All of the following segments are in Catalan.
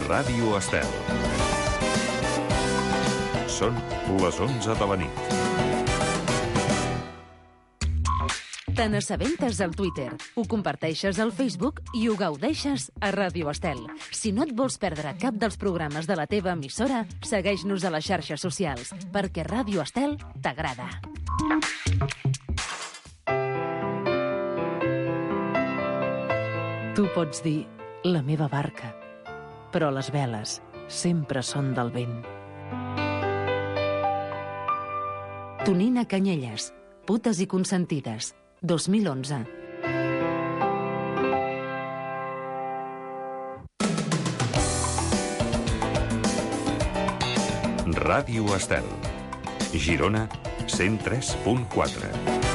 Ràdio Estel. Són les 11 de la nit. Te n'assabentes al Twitter, ho comparteixes al Facebook i ho gaudeixes a Ràdio Estel. Si no et vols perdre cap dels programes de la teva emissora, segueix-nos a les xarxes socials, perquè Ràdio Estel t'agrada. Tu pots dir, la meva barca, però les veles sempre són del vent. Tonina Canyelles, Putes i consentides, 2011. Ràdio Estel. Girona, 103.4.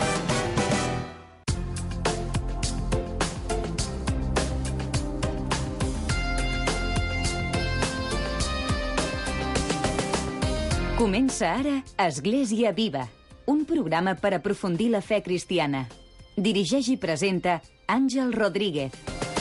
Comença ara Església Viva, un programa per aprofundir la fe cristiana. Dirigeix i presenta Àngel Rodríguez.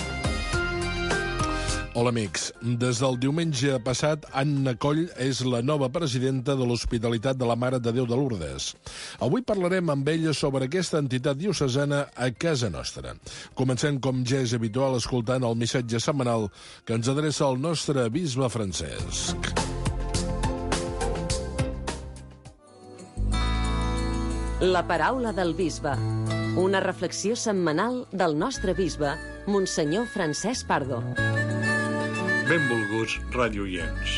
Hola, amics. Des del diumenge passat, Anna Coll és la nova presidenta de l'Hospitalitat de la Mare de Déu de Lourdes. Avui parlarem amb ella sobre aquesta entitat diocesana a casa nostra. Comencem, com ja és habitual, escoltant el missatge setmanal que ens adreça el nostre bisbe Francesc. La paraula del bisbe. Una reflexió setmanal del nostre bisbe, Monsenyor Francesc Pardo. Benvolguts radioients.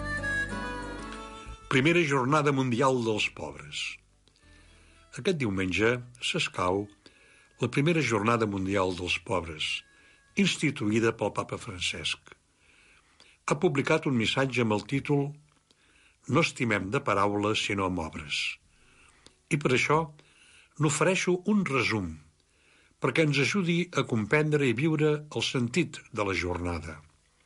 Primera Jornada Mundial dels Pobres. Aquest diumenge s'escau la primera Jornada Mundial dels Pobres, instituïda pel papa Francesc. Ha publicat un missatge amb el títol «No estimem de paraules sinó amb obres». I per això n'ofereixo un resum, perquè ens ajudi a comprendre i viure el sentit de la jornada.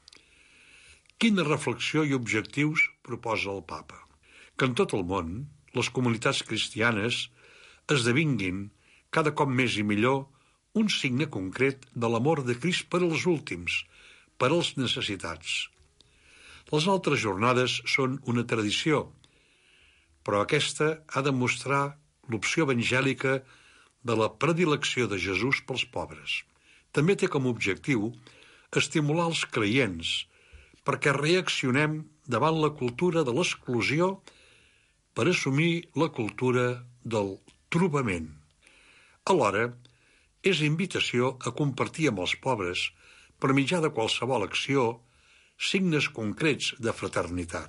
Quina reflexió i objectius proposa el papa? Que en tot el món les comunitats cristianes esdevinguin cada cop més i millor un signe concret de l'amor de Crist per als últims, per als necessitats. Les altres jornades són una tradició, però aquesta ha de mostrar l'opció evangèlica de la predilecció de Jesús pels pobres. També té com a objectiu estimular els creients perquè reaccionem davant la cultura de l'exclusió per assumir la cultura del trobament. Alhora, és invitació a compartir amb els pobres, per mitjà de qualsevol acció, signes concrets de fraternitat.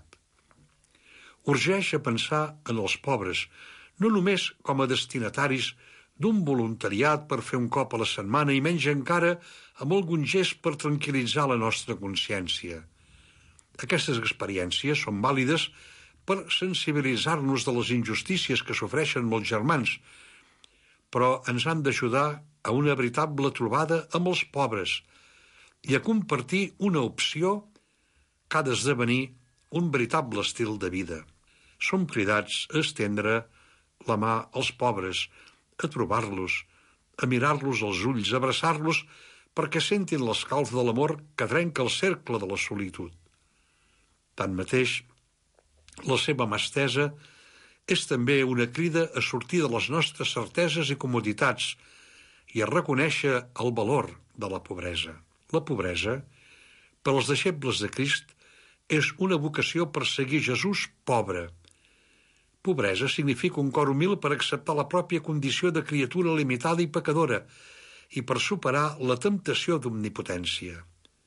Urgeix a pensar en els pobres, no només com a destinataris d'un voluntariat per fer un cop a la setmana i menys encara amb algun gest per tranquil·litzar la nostra consciència. Aquestes experiències són vàlides per sensibilitzar-nos de les injustícies que sofreixen molts germans, però ens han d'ajudar a una veritable trobada amb els pobres i a compartir una opció que ha d'esdevenir un veritable estil de vida. Som cridats a estendre la mà als pobres, a trobar-los, a mirar-los als ulls, a abraçar-los perquè sentin l'escalf de l'amor que trenca el cercle de la solitud. Tanmateix, la seva mà estesa és també una crida a sortir de les nostres certeses i comoditats i a reconèixer el valor de la pobresa. La pobresa, per als deixebles de Crist, és una vocació per seguir Jesús pobre. Pobresa significa un cor humil per acceptar la pròpia condició de criatura limitada i pecadora i per superar la temptació d'omnipotència.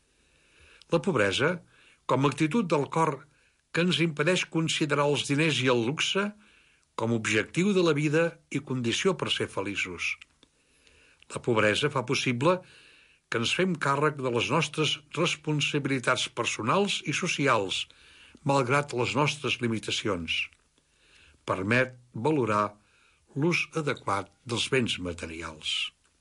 La pobresa, com a actitud del cor que ens impedeix considerar els diners i el luxe com a objectiu de la vida i condició per ser feliços. La pobresa fa possible que ens fem càrrec de les nostres responsabilitats personals i socials, malgrat les nostres limitacions. Permet valorar l'ús adequat dels béns materials.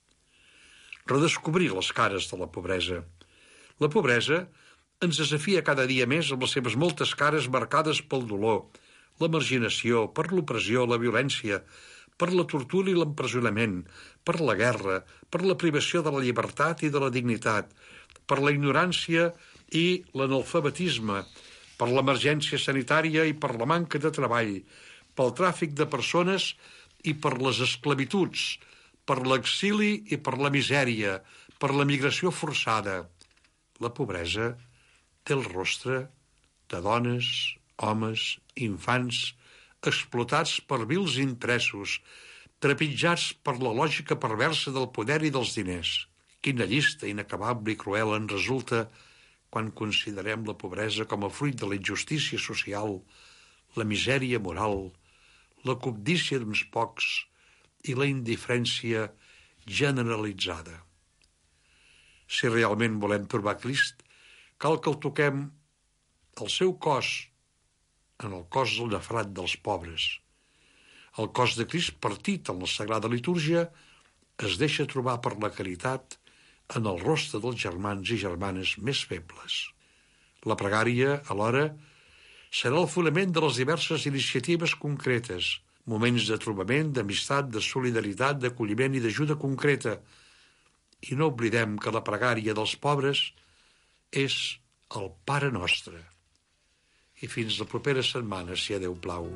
Redescobrir les cares de la pobresa. La pobresa ens desafia cada dia més amb les seves moltes cares marcades pel dolor, la marginació, per l'opressió, la violència, per la tortura i l'empresonament, per la guerra, per la privació de la llibertat i de la dignitat, per la ignorància i l'analfabetisme, per l'emergència sanitària i per la manca de treball, pel tràfic de persones i per les esclavituds, per l'exili i per la misèria, per la migració forçada. La pobresa té el rostre de dones, homes, infants, explotats per vils interessos, trepitjats per la lògica perversa del poder i dels diners. Quina llista inacabable i cruel en resulta quan considerem la pobresa com a fruit de la injustícia social, la misèria moral, la cobdícia d'uns pocs i la indiferència generalitzada. Si realment volem trobar Crist, cal que el toquem al seu cos, en el cos del llafrat dels pobres. El cos de Crist partit en la Sagrada Litúrgia es deixa trobar per la caritat en el rostre dels germans i germanes més febles. La pregària, alhora, serà el fonament de les diverses iniciatives concretes, moments de trobament, d'amistat, de solidaritat, d'acolliment i d'ajuda concreta. I no oblidem que la pregària dels pobres és el Pare Nostre. I fins la propera setmana, si a Déu plau.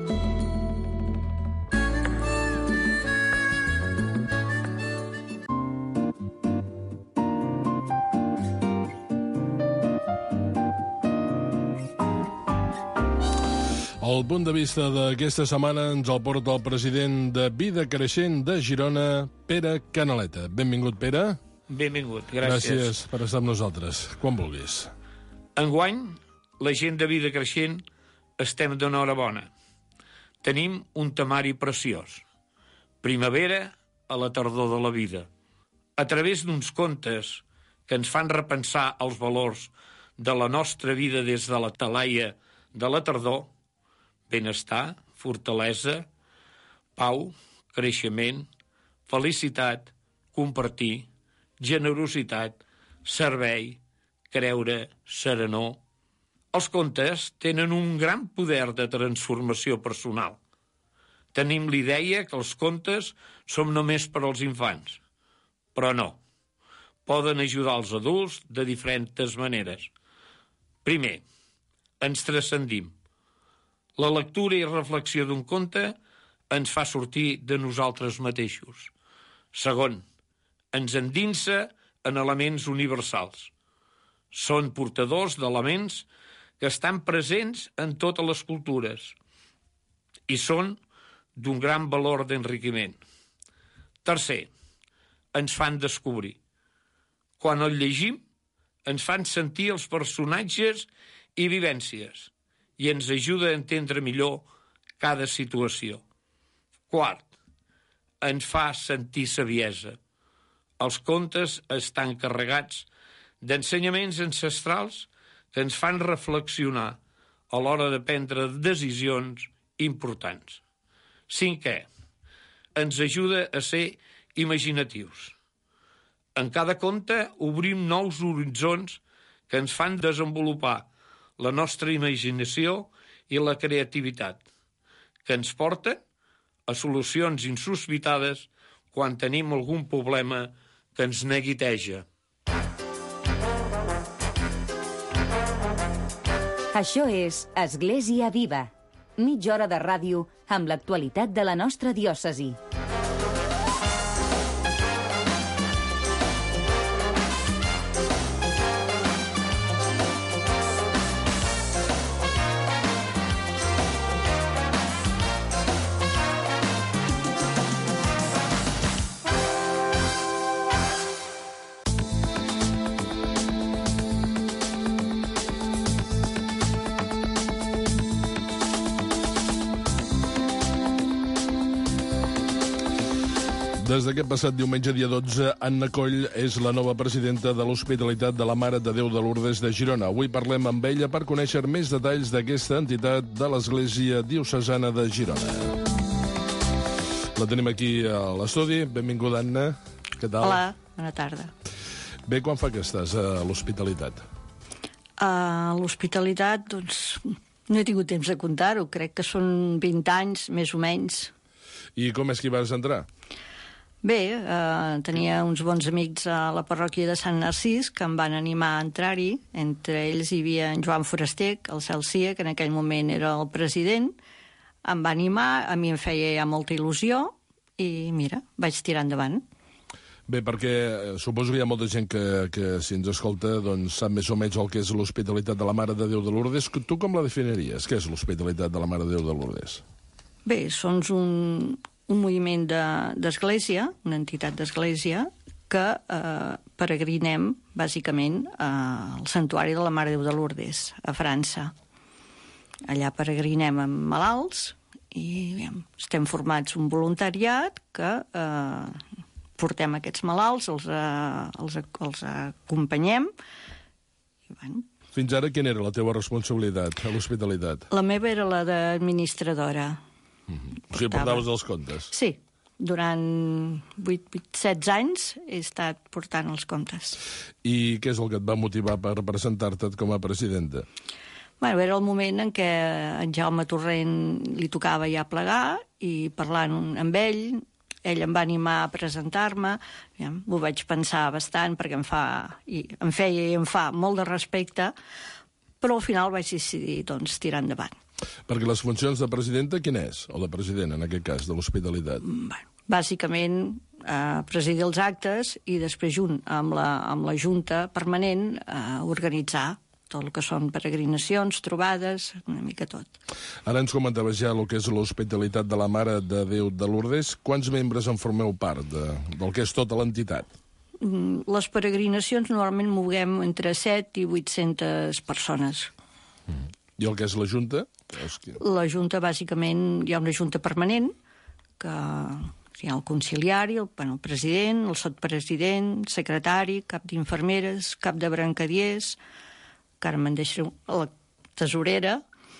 El punt de vista d'aquesta setmana ens el porta el president de Vida Creixent de Girona, Pere Canaleta. Benvingut, Pere. Benvingut, gràcies. Gràcies per estar amb nosaltres, quan vulguis. Enguany, la gent de Vida Creixent estem d'enhorabona. Tenim un temari preciós. Primavera a la tardor de la vida. A través d'uns contes que ens fan repensar els valors de la nostra vida des de la talaia de la tardor, benestar, fortalesa, pau, creixement, felicitat, compartir, generositat, servei, creure, serenor. Els contes tenen un gran poder de transformació personal. Tenim l'idea que els contes són només per als infants, però no. Poden ajudar els adults de diferents maneres. Primer, ens transcendim. La lectura i reflexió d'un conte ens fa sortir de nosaltres mateixos. Segon, ens endinsa en elements universals. Són portadors d'elements que estan presents en totes les cultures i són d'un gran valor d'enriquiment. Tercer, ens fan descobrir. Quan el llegim, ens fan sentir els personatges i vivències i ens ajuda a entendre millor cada situació. Quart, ens fa sentir saviesa. Els contes estan carregats d'ensenyaments ancestrals que ens fan reflexionar a l'hora de prendre decisions importants. Cinquè, ens ajuda a ser imaginatius. En cada conte obrim nous horitzons que ens fan desenvolupar la nostra imaginació i la creativitat, que ens porten a solucions insospitades quan tenim algun problema que ens neguiteja. Això és Església Viva, mitja hora de ràdio amb l'actualitat de la nostra diòcesi. Des d'aquest passat diumenge, dia 12, Anna Coll és la nova presidenta de l'Hospitalitat de la Mare de Déu de Lourdes de Girona. Avui parlem amb ella per conèixer més detalls d'aquesta entitat de l'Església Diocesana de Girona. La tenim aquí a l'estudi. Benvinguda, Anna. Què tal? Hola, bona tarda. Bé, quan fa que estàs a l'Hospitalitat? A l'Hospitalitat, doncs, no he tingut temps de comptar-ho. Crec que són 20 anys, més o menys. I com és que hi vas entrar? Bé, tenia uns bons amics a la parròquia de Sant Narcís que em van animar a entrar-hi. Entre ells hi havia en Joan Foraster, el Celsia, que en aquell moment era el president. Em va animar, a mi em feia ja molta il·lusió i, mira, vaig tirar endavant. Bé, perquè suposo que hi ha molta gent que si ens escolta, doncs sap més o menys el que és l'Hospitalitat de la Mare de Déu de Lourdes. Tu com la definiries? Què és l'Hospitalitat de la Mare de Déu de Lourdes? Bé, som un moviment d'església, una entitat d'església, que peregrinem, bàsicament, al Santuari de la Mare de Déu de Lourdes, a França. Allà peregrinem amb malalts i estem formats un voluntariat que portem aquests malalts, els acompanyem. I, bueno. Fins ara, quina era la teva responsabilitat a l'hospitalitat? La meva era la d'administradora. O sigui, portaves els comptes? Sí, durant 16 anys he estat portant els comptes. I què és el que et va motivar per presentar-te com a presidenta? Bueno, era el moment en què en Jaume Torrent li tocava ja plegar i parlant amb ell em va animar a presentar-me. Ho vaig pensar bastant perquè em feia i em fa molt de respecte, però al final vaig decidir tirar endavant. Perquè les funcions de presidenta, quina és? O de president, en aquest cas, de l'hospitalitat? Bueno, bàsicament, presidir els actes i després, junt amb la Junta Permanent, organitzar tot el que són peregrinacions, trobades, una mica tot. Ara ens comentaves ja el que és l'Hospitalitat de la Mare de Déu de Lourdes. Quants membres en formeu part del que és tota l'entitat? Les peregrinacions normalment moguem entre 7 i 800 persones. I el que és la Junta? La Junta, bàsicament, hi ha una Junta permanent, que hi ha el conciliari, el president, el sotpresident, secretari, cap d'infermeres, cap de brancadiers, que ara me'n deixo la tesorera,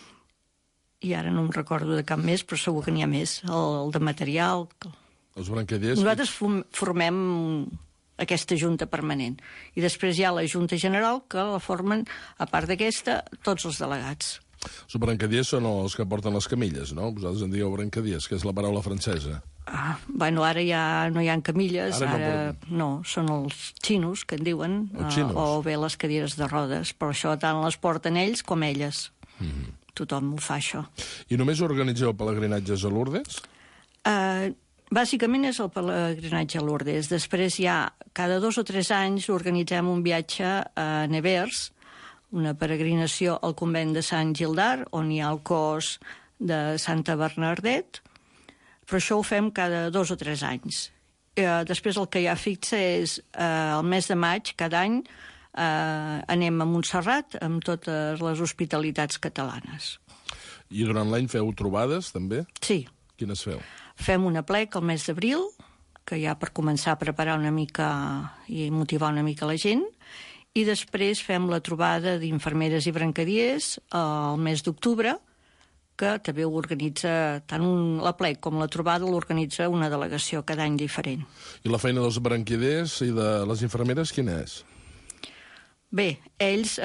i ara no em recordo de cap més, però segur que n'hi ha més, el de material. Els brancadiers? Nosaltres formem aquesta Junta permanent. I després hi ha la Junta General, que la formen, a part d'aquesta, tots els delegats. Els brancadiers són els que porten les camilles, no? Vosaltres en dieu brancadiers, que és la paraula francesa. Bueno, ara ja no hi ha camilles, ara no, són els xinos, que en diuen, o bé les cadires de rodes, però això tant les porten ells com elles. Tothom ho fa, això. I només organitzeu pelegrinatges a Lourdes? Bàsicament és el pelegrinatge a Lourdes. Després ja, cada 2 o 3 anys, organitzem un viatge a Nevers, una peregrinació al convent de Sant Gildar, on hi ha el cos de Santa Bernardet, però això ho fem cada 2 o 3 anys. Després el que ja fixa és el mes de maig, cada any, anem a Montserrat amb totes les hospitalitats catalanes. I durant l'any feu trobades, també? Sí. Quines feu? Fem un aplec al mes d'abril, que ja per començar a preparar una mica i motivar una mica la gent, i després fem la trobada d'infermeres i brancadiers al mes d'octubre, que també ho organitza, tant l'aplec com la trobada l'organitza una delegació cada any diferent. I la feina dels brancadiers i de les infermeres quina és? Bé, ells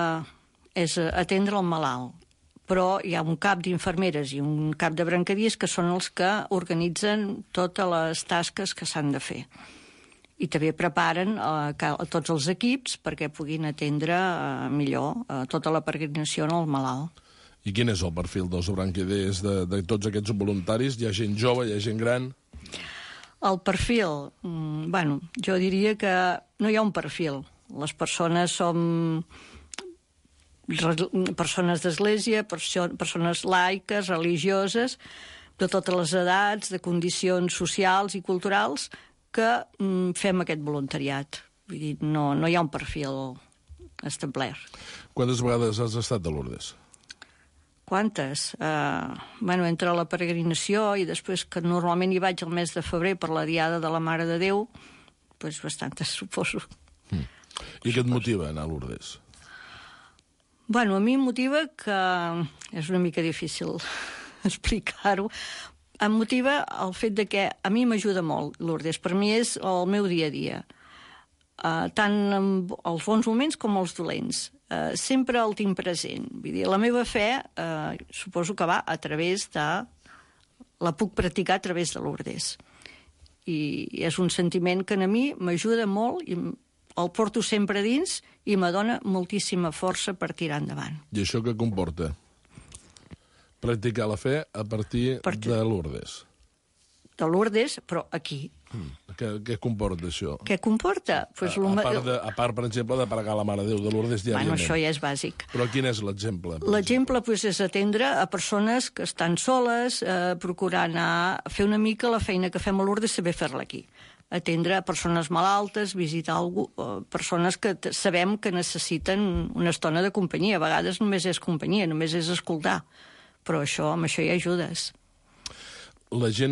és atendre el malalt, però hi ha un cap d'infermeres i un cap de brancadiers que són els que organitzen totes les tasques que s'han de fer. I també preparen tots els equips perquè puguin atendre millor tota la peregrinació al malalt. I quin és el perfil dels brancadiers de tots aquests voluntaris? Hi ha gent jove, hi ha gent gran? El perfil, bueno, jo diria que no hi ha un perfil. Les persones som persones d'església, persones laiques, religioses, de totes les edats, de condicions socials i culturals, que fem aquest voluntariat. Vull dir, no hi ha un perfil establert. Quantes vegades has estat a Lourdes? Quantes? Bueno, entre la peregrinació i després que normalment hi vaig al mes de febrer per la Diada de la Mare de Déu, doncs bastantes, suposo. I què et motiva anar a Lourdes? Bueno, a mi em motiva que... És una mica difícil explicar-ho. Em motiva el fet de que a mi m'ajuda molt Lourdes. Per mi és el meu dia a dia. Tant els bons moments com els dolents. Sempre el tinc present. Vull dir, la meva fe suposo que va a través de... La puc practicar a través de Lourdes. i és un sentiment que a mi m'ajuda molt i el porto sempre dins i me dona moltíssima força per tirar endavant. I això què comporta? Practicar la fe a partir de Lourdes. De Lourdes, però aquí. Què comporta això? Què comporta? Pues a part, per exemple, de pregar la Mare de Déu de Lourdes diàriament. Bueno, això ja és bàsic. Però quin és l'exemple? L'exemple és atendre a persones que estan soles, procurar anar a fer una mica la feina que fem a Lourdes, saber fer-la aquí. Atendre a persones malaltes, visitar algú, persones que sabem que necessiten una estona de companyia. A vegades només és companyia, només és escoltar. Però amb això hi ajudes. La gent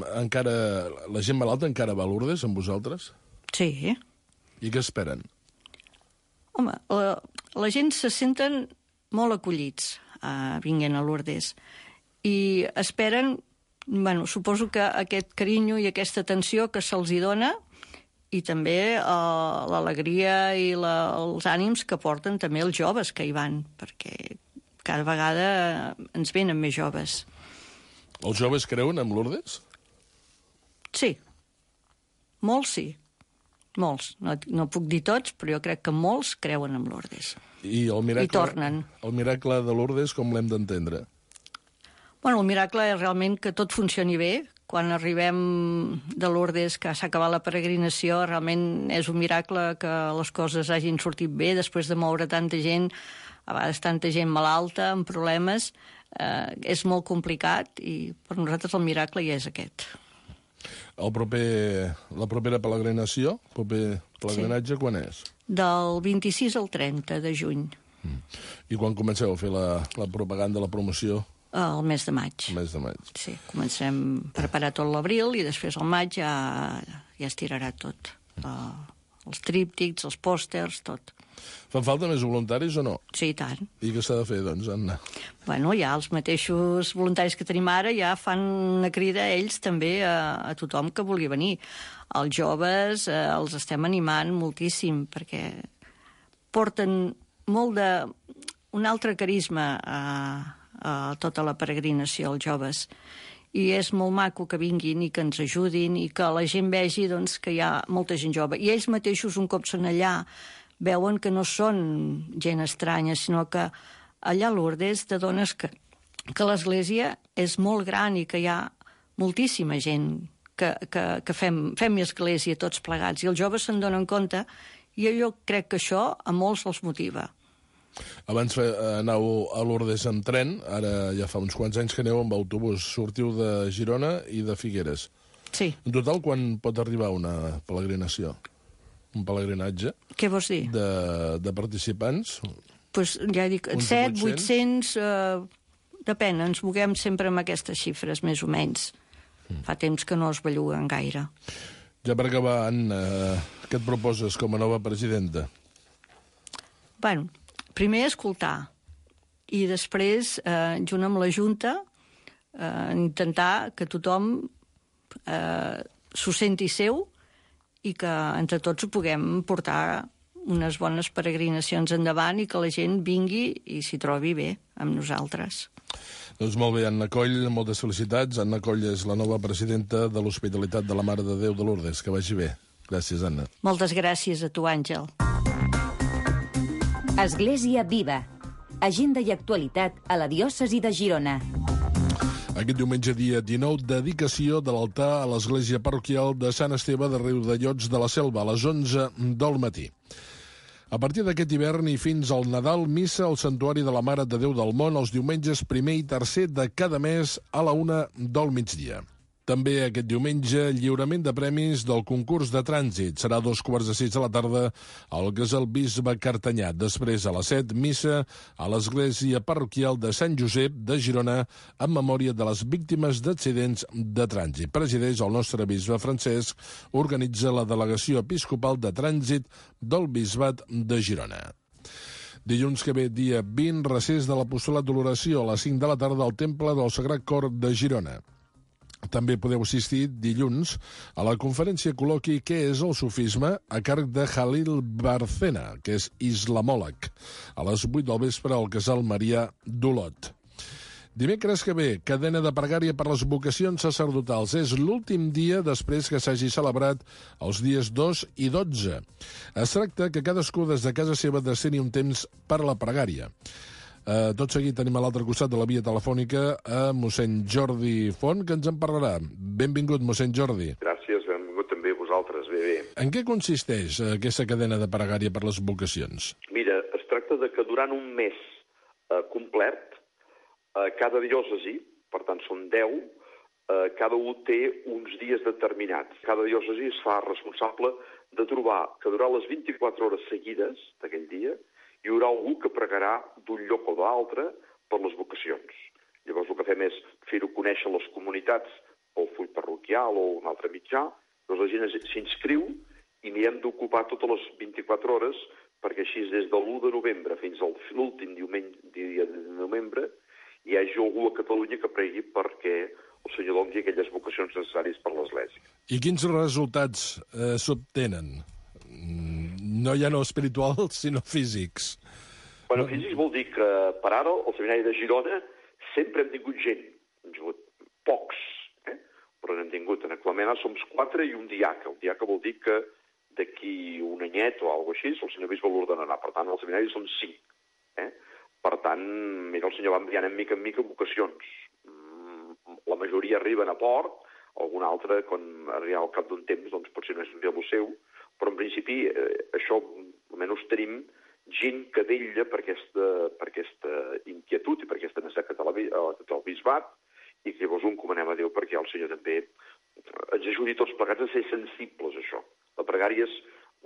malalta encara va a Lourdes amb vosaltres? Sí. I què esperen? Home, la gent se senten molt acollits vinguent a Lourdes i esperen, suposo que aquest carinyo i aquesta atenció que se'ls hi dona i també l'alegria i els ànims que porten també els joves que hi van, perquè cada vegada ens venen més joves. Els joves creuen en Lourdes? Sí. Molts sí. Molts. No puc dir tots, però jo crec que molts creuen en Lourdes. I el miracle, I tornen. El miracle de Lourdes com l'hem d'entendre? Bueno, el miracle és realment que tot funcioni bé. Quan arribem de Lourdes, que s'ha acabat la peregrinació, realment és un miracle que les coses hagin sortit bé després de moure tanta gent, a vegades tanta gent malalta, amb problemes. És molt complicat i per nosaltres el miracle ja és aquest. La propera peregrinació, el proper pelegrinatge, quan és? Del 26 al 30 de juny. I quan comenceu a fer la propaganda, la promoció? El mes de maig. El mes de maig. Sí, comencem a preparar tot l'abril i després al maig ja es tirarà tot. Els tríptics, els pòsters, tot. Fan falta més voluntaris o no? Sí, i tant. I què s'ha de fer, doncs, Anna? Bueno, ja els mateixos voluntaris que tenim ara ja fan una crida a ells també a tothom que vulgui venir. Els joves els estem animant moltíssim perquè porten un altre carisma a tota la peregrinació, els joves. I és molt maco que vinguin i que ens ajudin i que la gent vegi doncs, que hi ha molta gent jove. I ells mateixos, un cop són allà, veuen que no són gent estranya, sinó que allà a Lourdes t'adones que l'església és molt gran i que hi ha moltíssima gent que fem església tots plegats. I els joves se'n donen compte i jo crec que això a molts els motiva. Abans anàveu a Lourdes amb tren, ara ja fa uns quants anys que aneu amb autobús. Sortiu de Girona i de Figueres. Sí. En total, quan pot arribar una peregrinació? Un pelegrinatge? Què vols dir? De participants? Pues ja dic, 7, 800, depèn, ens moguem sempre amb aquestes xifres, més o menys. Fa temps que no es belluguen gaire. Ja per acabar, Anna, què et proposes com a nova presidenta? Bueno, primer escoltar i després, junt amb la Junta, intentar que tothom s'ho senti seu i que entre tots ho puguem portar unes bones peregrinacions endavant i que la gent vingui i s'hi trobi bé amb nosaltres. Doncs molt bé, Anna Coll, moltes felicitats. Anna Coll és la nova presidenta de l'Hospitalitat de la Mare de Déu de Lourdes. Que vagi bé. Gràcies, Anna. Moltes gràcies a tu, Àngel. Església Viva. Agenda i actualitat a la diòcesi de Girona. Aquest diumenge, dia 19, dedicació de l'altar a l'església parroquial de Sant Esteve de Riudellots de la Selva, a les 11 del matí. A partir d'aquest hivern i fins al Nadal, missa al Santuari de la Mare de Déu del Món els diumenges 1er i 3er de cada mes a la 1 del migdia. També aquest diumenge, lliurament de premis del concurs de trànsit. Serà a 5:15 de la tarda al Casal Bisbe Cartanyà. Després, a les 7, missa a l'església parroquial de Sant Josep de Girona en memòria de les víctimes d'accidents de trànsit. Presideix el nostre bisbe Francesc, organitza la delegació episcopal de trànsit del Bisbat de Girona. Dilluns que ve, dia 20, recés de l'Apostolat d'Oració a les 5 de la tarda al Temple del Sagrat Cor de Girona. També podeu assistir dilluns a la conferència col·loqui Què és el sufisme? A càrrec de Jalil Barcena, que és islamòleg, a les 8 del vespre al Casal Marià d'Olot. Dimecres que ve, cadena de pregària per les vocacions sacerdotals. És l'últim dia després que s'hagi celebrat els dies 2 i 12. Es tracta que cadascú des de casa seva destini un temps per la pregària. Tot seguit tenim a l'altre costat de la via telefònica a mossèn Jordi Font, que ens en parlarà. Benvingut, mossèn Jordi. Gràcies, benvingut també vosaltres. Bé. En què consisteix aquesta cadena de pregària per les vocacions? Mira, es tracta de que durant un mes complet, cada diòcesi, per tant són 10, cada un té uns dies determinats. Cada diòcesi es fa responsable de trobar que durant les 24 hores seguides d'aquell dia hi haurà algú que pregarà d'un lloc o d'altre per les vocacions. Llavors el que fem és fer-ho conèixer a les comunitats pel full parroquial o un altre mitjà. Doncs la gent s'inscriu i mirem d'ocupar totes les 24 hores perquè així des de l'1 de novembre fins a l'últim dia de novembre hi hagi algú a Catalunya que pregui perquè el Senyor doni aquelles vocacions necessàries per l'Església. I quins resultats s'obtenen? No ja no espirituals, sinó físics. Bueno, físics vol dir que per ara al Seminari de Girona sempre hem tingut gent. Hem tingut pocs, però n'hem tingut. Actualment som 4 i un diaca. Un diaca vol dir que d'aquí un anyet o alguna cosa així el senyor bisbe l'ordenarà. Per tant, al seminari són 5. Per tant, mira, el senyor va enviant en mica vocacions. La majoria arriben a port, algun altre, quan arriba al cap d'un temps, doncs potser no és un dia el seu, però en principi això, almenys tenim gent que vetlla per aquesta inquietud i per aquesta necessitat del bisbat, i que llavors ho encomanem a Déu perquè el Senyor també ens ajudi tots plegats a ser sensibles a això. La pregària és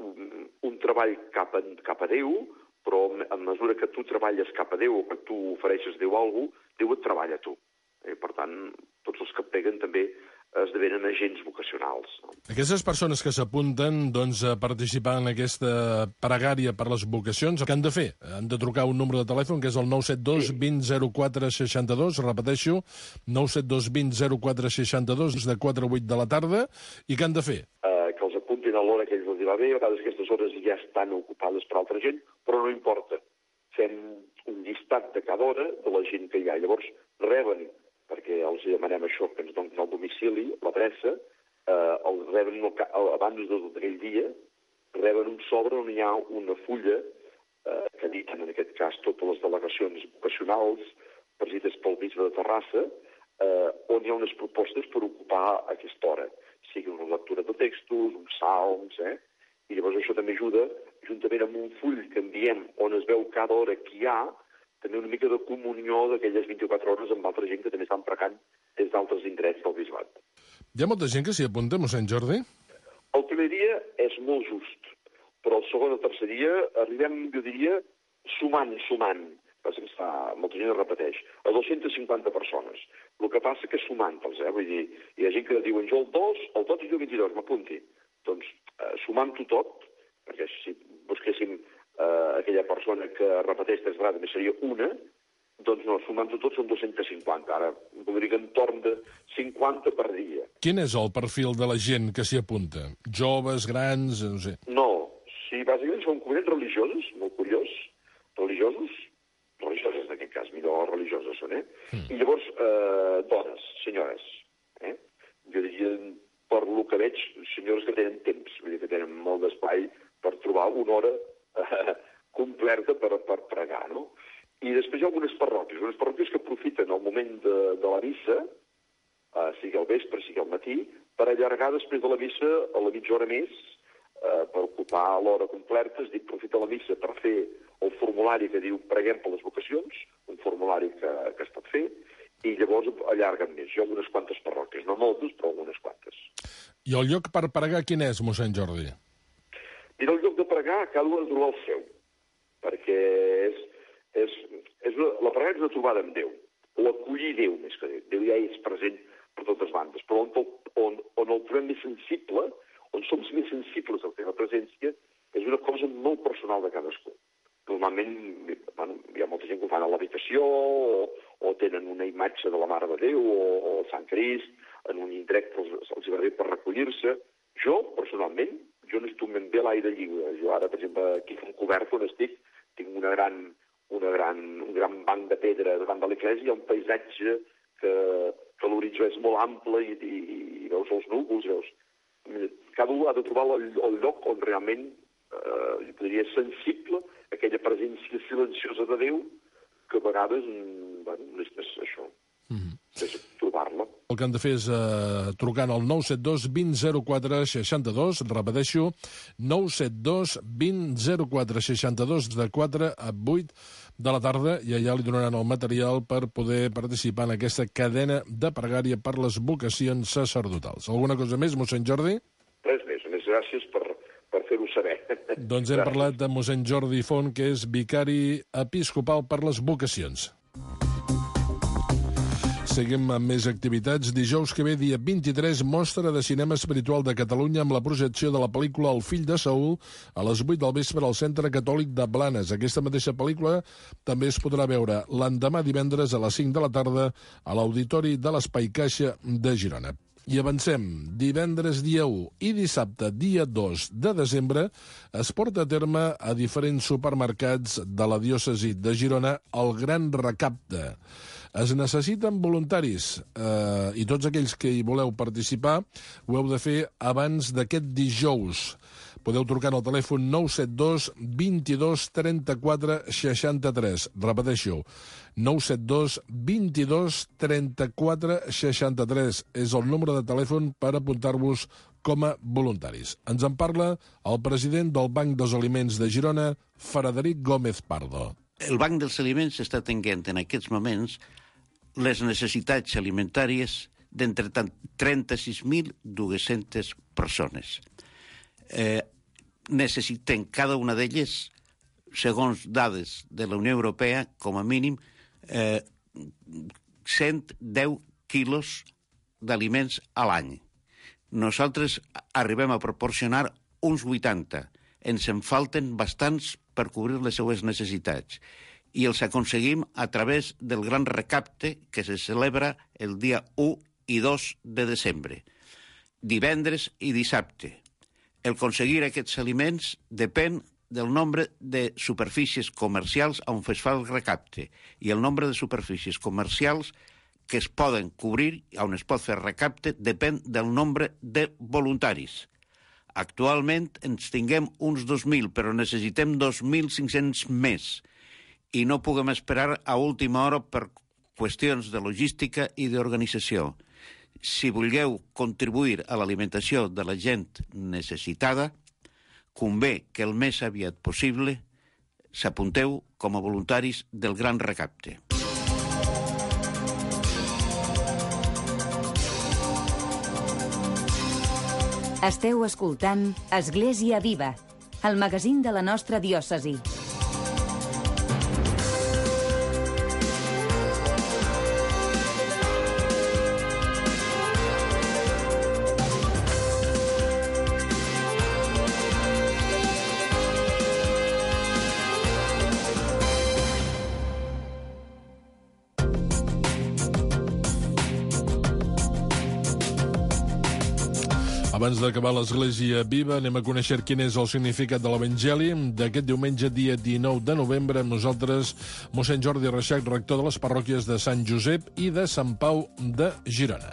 un treball cap a Déu, però a mesura que tu treballes cap a Déu o que tu ofereixes a Déu alguna cosa, Déu et treballa a tu. Per tant, tots els que preguen també esdevenen agents vocacionals. Aquestes persones que s'apunten a participar en aquesta pregària per les vocacions, què han de fer? Han de trucar un número de telèfon, que és el 972 20 04 62, repeteixo, 972 20 04 62, de 4 a 8 de la tarda, i què han de fer? Que els apuntin a l'hora que ells els va bé, a vegades aquestes hores ja estan ocupades per altra gent, però no importa. Fem un llistat de cada hora de la gent que hi ha. Llavors reben, perquè els demanem això, que ens donin el domicili, l'adreça, els reben abans d'aquell dia, reben un sobre on hi ha una fulla que editen, en aquest cas, totes les delegacions vocacionals presidides pel bisbe de Terrassa, on hi ha unes propostes per ocupar aquesta hora, sigui una lectura de textos, uns salms, i llavors això també ajuda, juntament amb un full que enviem on es veu cada hora que hi ha, també una mica de comunió d'aquelles 24 hores amb altra gent que també estan pregant des d'altres indrets del bisbat. Hi ha molta gent que s'hi apunta, mossèn Jordi? El primer dia és molt just, però el segon o tercer dia arribem, jo diria, sumant. Passa que molta gent es repeteix, a 250 persones. El que passa que sumant-los, vull dir, hi ha gent que diuen jo el 2, el 12 i jo el 22, m'apunti. Doncs sumant-ho tot, perquè si busquéssim aquella persona que repeteix 3 vegades més seria una, doncs no, sumant-ho tot són 250. Ara, voldria que entorn de 50 per dia. Quin és el perfil de la gent que s'hi apunta? Joves, grans, no sé? No, sí, bàsicament són comunitats religioses, molt curiós, religioses en aquest cas, millor religioses són, I llavors, dones, senyores, Jo diria, per lo que veig, senyores que tenen temps, vull dir que tenen molt d'espai per trobar una hora completa per pregar, no? I després hi ha algunes parròquies que aprofiten el moment de la missa, sigui al vespre, sigui al matí, per allargar després de la missa a la mitja hora més, per ocupar l'hora completa, és dir, aprofita la missa per fer el formulari que diu preguem per les vocacions, un formulari que es pot fer, i llavors allarguen més. Hi ha algunes quantes parròquies, no moltes, però algunes quantes. I el lloc per pregar quin és, mossèn Jordi? Mira, el lloc de pregar cada un ha de trobar el seu, perquè la pregària és una trobada amb Déu, o acollir Déu més que Déu. Déu ja és present per totes bandes, però on el trobem més sensible, on som més sensibles al tema presència, és una cosa molt personal de cadascú. Normalment hi ha molta gent que ho fan a l'habitació o tenen una imatge de la Mare de Déu o el Sant Crist en un indret que els va bé per recollir-se. Jo, personalment, jo necessito ben bé l'aire lliure. Jo ara, per exemple, aquí fent cobert on estic, tinc una un gran banc de pedra davant de l'església, hi ha un paisatge que l'horitzó és molt ample i veus els núvols, cada un ha de trobar el lloc on realment jo podria ser sensible a aquella presència silenciosa de Déu, que a vegades és això, és trobar-la. El que han de fer és trucant al 972 20 04 62, repeteixo, 972 20 04 62 de 4 a 8 de la tarda, i allà li donaran el material per poder participar en aquesta cadena de pregària per les vocacions sacerdotals. Alguna cosa més, mossèn Jordi? Res més, gràcies per fer-ho saber. Doncs hem parlat de mossèn Jordi Font, que és vicari episcopal per les vocacions. Seguim amb més activitats. Dijous que ve, dia 23, Mostra de Cinema Espiritual de Catalunya amb la projecció de la pel·lícula El fill de Saül a les 8 del vespre al Centre Catòlic de Blanes. Aquesta mateixa pel·lícula també es podrà veure l'endemà divendres a les 5 de la tarda a l'Auditori de l'Espai Caixa de Girona. I avancem. Divendres dia 1 i dissabte dia 2 de desembre es porta a terme a diferents supermercats de la diòcesi de Girona el Gran Recapte. Es necessiten voluntaris i tots aquells que hi voleu participar ho heu de fer abans d'aquest dijous. Podeu trucar al telèfon 972 22 34 63. Repeteixo, 972 22 34 63 és el número de telèfon per apuntar-vos com a voluntaris. Ens en parla el president del Banc dels Aliments de Girona, Frederic Gómez Pardo. El Banc dels Aliments està atenent en aquests moments les necessitats alimentàries d'entre 36.200 persones. Necessiten cada una d'elles, segons dades de la Unió Europea, com a mínim 110 quilos d'aliments a l'any. Nosaltres arribem a proporcionar uns 80. Ens en falten bastants per cobrir les seues necessitats. I els aconseguim a través del Gran Recapte que se celebra el dia 1 i 2 de desembre, divendres i dissabte. El aconseguir aquests aliments depèn del nombre de superfícies comercials on es fa el recapte i el nombre de superfícies comercials que es poden cobrir, on es pot fer recapte, depèn del nombre de voluntaris. Actualment ens tinguem uns 2.000, però necessitem 2.500 més. I no puguem esperar a última hora per qüestions de logística i d'organització. Si vulgueu contribuir a l'alimentació de la gent necessitada, convé que el més aviat possible s'apunteu com a voluntaris del Gran Recapte. Esteu escoltant Església Viva, el magazín de la nostra diòcesi. Abans d'acabar l'Església Viva, anem a conèixer quin és el significat de l'Evangeli d'aquest diumenge, dia 19 de novembre, amb nosaltres mossèn Jordi Reixac, rector de les parròquies de Sant Josep i de Sant Pau de Girona.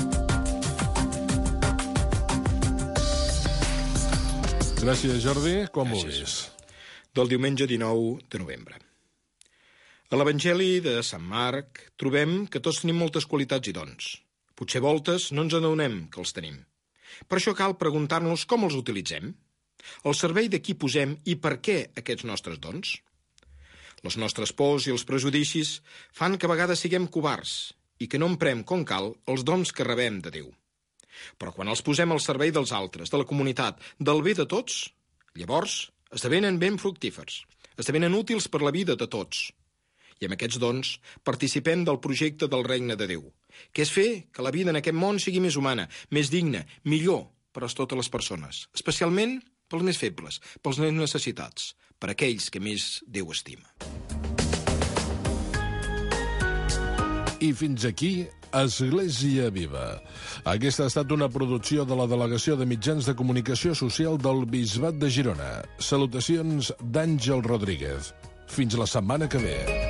Gràcies, Jordi. Com vulguis. Del diumenge 19 de novembre. A l'Evangeli de Sant Marc trobem que tots tenim moltes qualitats i dons. Potser voltes no ens adonem que els tenim. Per això cal preguntar-nos com els utilitzem, al servei de qui posem i per què aquests nostres dons. Les nostres pors i els prejudicis fan que a vegades siguem covards i que no emprem com cal els dons que rebem de Déu. Però quan els posem al servei dels altres, de la comunitat, del bé de tots, llavors esdevenen ben fructífers, esdevenen útils per la vida de tots. I amb aquests dons participem del projecte del regne de Déu, que és fer que la vida en aquest món sigui més humana, més digna, millor per a totes les persones, especialment pels més febles, pels més necessitats, per aquells que més Déu estima. I fins aquí, Església Viva. Aquesta ha estat una producció de la Delegació de Mitjans de Comunicació Social del Bisbat de Girona. Salutacions d'Àngel Rodríguez. Fins la setmana que ve.